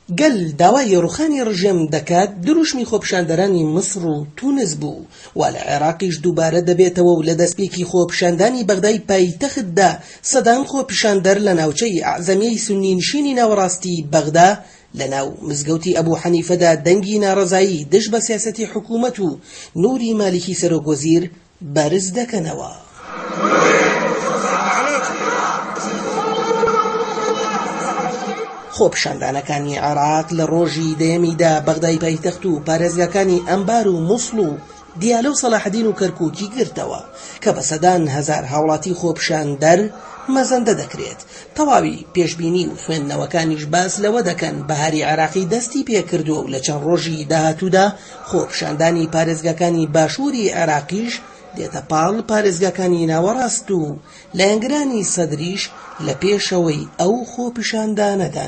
گەل داوای ڕوخانی ڕژێم دەکات دروشمی خۆپیشاندەرانی مصر و تونس بوو و لە عێراقیش دووبارە دەبێتەوە و لە دەستپێکی خۆپیشاندانی بەغدای پایتەختدا سەدان خۆپیشاندەر لە ناوچەی ئەعزەمیەی سوننیشینی ناوەڕاستی بەغدا لە ناو مزگەوتی ئەبوو حەنیفەدا دەنگی ناڕەزایی دژ بە سیاسەتی حکوومەت و نوری مالیکی سەرۆکوەزیر بەرز دەکەنەوە. خۆپیشاندانەکانی عێراق لە ڕۆژی دەیەمیدا بەغدای پایتەخت و پارێزگاکانی ئەمبار و مووسڵ و دیالە و سەلاحەدین و کەرکووکی گرتەوە کە بە سەدان هەزار هاوڵاتی خۆپیشاندەر مەزەندە دەکرێت. تەواوی پێشبینی و خوێندنەوەکانیش باس لەوە دەکەن بەهاری عێراقی دەستی پێکردووە و لە چەند ڕۆژی داهاتوودا خۆپیشاندانی پارێزگاکانی باشووری عێراقیش دێتە پاڵ پارێزگاکانی ناوەڕاست و لایەنگرانی سەدریش لە پێشەوەی ئەو خۆپیشاندانەدان.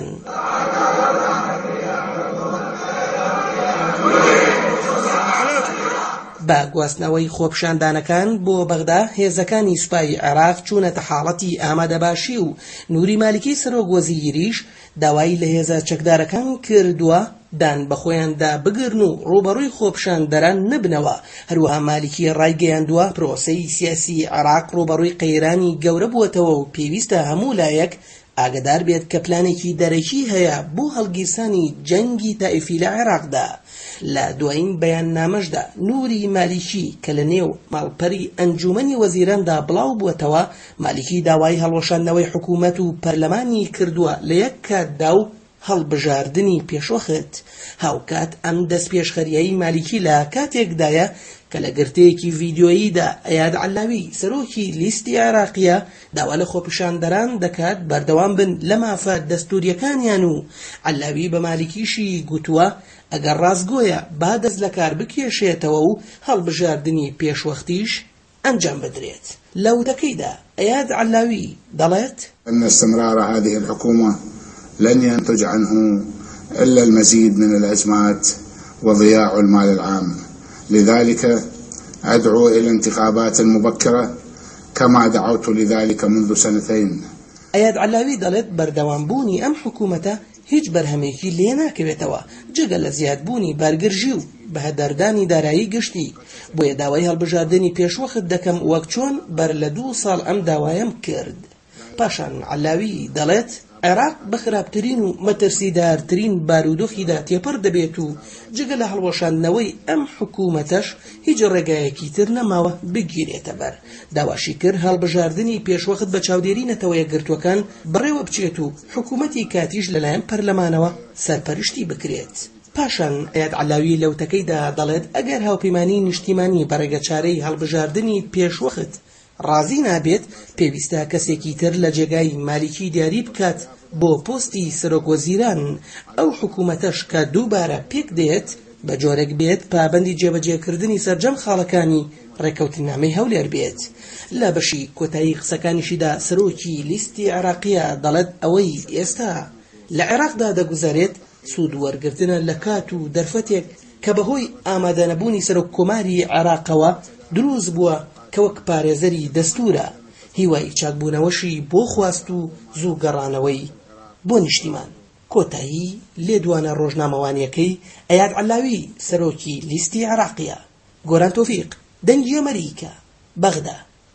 با گواستنەوەی خۆپیشاندانەکان بۆ بەغدا هێزەکانی سوپای عێراق چوونەتە حاڵەتی ئامادەباشی و نوری مالیکی سەرۆکوەزیریش داوای لە هێزە چەکدارەکان کردووە دان بە خۆیاندا بگرن و ڕوبەڕووی خۆپیشاندەران نبنەوە. هەروەها مالیکی ڕایگەیاندووە پرۆسەی سیاسی عێراق ڕوبەڕووی قەیرانی گەورە بووەتەوە و پێویستە هەموو لایەک ئاگدار بێت کە پلانێکی دەرەکی هەیە بۆ هەڵگیرسانی جەنگی تائیفی لە عێراقدا. لە دوایین بەیان نامەشدا نوری مالیکی کە لە نێو ماڵپەری ئەنجومەنی وەزیراندا بڵاو بووەتەوە مالیکی داوای هەڵوەشاندنەوەی حکوومەت و پەرلەمانی کردووە لە یەک کاتدا و هەڵبژاردننی پێشوەخت. هاوکات ئەم دەست پێشخەریایی مالیکی لە کاتێکدایە کە لە گرتەیەکی ڤیدیۆییدا ئەیاد عەلاوی سەرۆکی لیستی عێراقیە داوا لە خۆپیشاندەران دەکات بەردەوام بن لە مافە دەستوریەکانیان و عەلاوی بە مالیکیشی گوتووە ئەگەر ڕاستگۆیە با دەست لە کار بکێشێتەوە و هەڵبژاردننی پێشوەختیش ئەنجام بدرێت. لە وتەکەیدا ئەیاد عەلاوی دەڵێت أن استمرار هذه الحكومة لن ينتج عنه إلا المزيد من الأزمات وضياع المال العام، لذلك أدعو إلى الانتخابات المبكرة كما دعوت لذلك منذ 2 سنين. ئەیاد عەلاوی دەڵێت بەردەوامبوونی ئەم حکوومەتە هیچ بەرهەمێکی لێ ناکەوێتەوە جگە لە زیادبوونی بارگرژی و بەهەدەردانی دارایی گشتی. بۆیە داوای هەڵبژاردننی پێشوەخت دەکەم وەک چۆن بەر لە 2 ساڵ ئەم داوایم کرد. پاشان عەلاوی دەڵێت عێراق بە خراپترین و مەترسیدارترین بارودۆخیدا تێپەر دەبێت و جگە لە هەڵوەشاندنەوەی ئەم حکوومەتەش هیچ ڕێگایەکی تر نەماوە بگیرێتە بەر. داواشی کرد هەڵبژاردننی پێشوەخت بە چاودێری نەتەوەیە گرتوەکان بڕێوە بچێت و حکوومەتی کاتیش لەلایەن پەرلەمانەوە سەرپەرشتی بکرێت. پاشان ئەیاد عەلاوی لە وتەکەیدا دەڵێت ئەگەر هاوپەیمانی نیشتیمانی بەڕێگەچارەی هەڵبژاردننی پێشوەخت ڕازی نابێت پێویستە کەسێکی تر لە جێگای مالیکی دیاری بکات بۆ پۆستی سەرۆکوەزیران. ئەو حکوومەتەش کە دووبارە پێک دێت بە جۆرێک بێت پابەندی جێبەجێکردنی سەرجەم خاڵەکانی ڕێکەوتنامەی هەولێر بێت. لە بەشی کۆتایی قسەکانیشیدا سەرۆکی لیستی عێراقیە دەڵێت ئەوەی ئێستا لە عێراقدا دەگوزارێت سوود وەرگرتنە لە کات و دەرفەتێک کە بەهۆی ئامادەنەبوونی سەرۆک کۆماری عێراقەوە دروست بووە کە وەک پارێزەری دەستورە هیوای چاکبوونەوەشی بۆ خواست و زوو گەڕانەوەی بۆ نیشتیمان. کۆتایی لێدوانە ڕۆژنامەوانیەکەی ئەیاد عەلاوی سەرۆکی لیستی عێراقیە. گۆران تۆفیق، دەنگی ئەمەریکا، بەغدا.